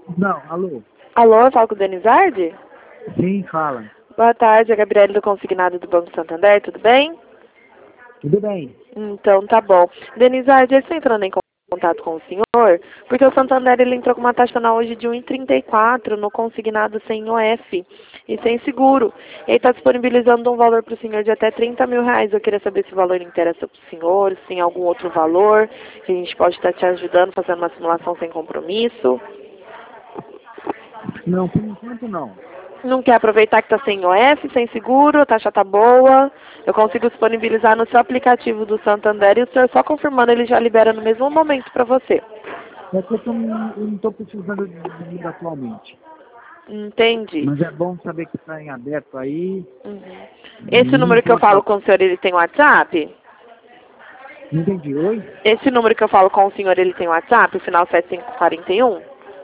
Não, alô? Alô, eu falo com o Denizardi? Sim, fala. Boa tarde, é a Gabriela do Consignado do Banco Santander, tudo bem? Tudo bem? Então, tá bom. Denizardi, eu estou entrando em contato com o senhor, porque o Santander ele entrou com uma taxa final hoje de 1,34 no consignado sem OF e sem seguro. Ele está disponibilizando um valor para o senhor de até 30 mil reais. Eu queria saber se o valor interessa para o senhor, se tem algum outro valor, que a gente pode estar te ajudando, fazendo uma simulação sem compromisso. Não, por enquanto não. Não quer aproveitar que está sem OF, sem seguro, a taxa tá boa. Eu consigo disponibilizar no seu aplicativo do Santander e o senhor só confirmando, ele já libera no mesmo momento para você. É que eu não estou precisando de dinheiro atualmente. Entendi. Mas é bom saber que está em aberto aí. Uhum. Esse Não número que eu importa. falo com o senhor, ele tem WhatsApp? Não entendi. Oi? Esse número que eu falo com o senhor, ele tem WhatsApp, o final 7541?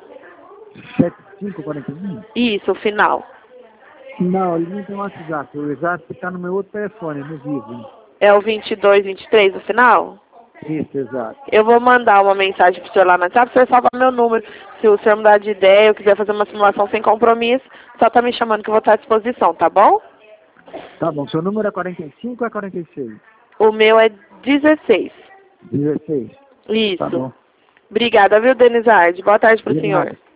7541? Isso, o final. Não, ele não tem WhatsApp. O WhatsApp está no meu outro telefone, no vivo. É o 2223 o final? Isso, exato. Eu vou mandar uma mensagem pro senhor lá no WhatsApp, o senhor salva meu número. Se o senhor mudar de ideia, eu quiser fazer uma simulação sem compromisso, só tá me chamando que eu vou estar à disposição, tá bom? Tá bom. Seu número é 45 ou é 46? O meu é 16. 16. Tá Isso. bom. Obrigada, viu, Denizardi? Boa tarde pro De senhor. nada.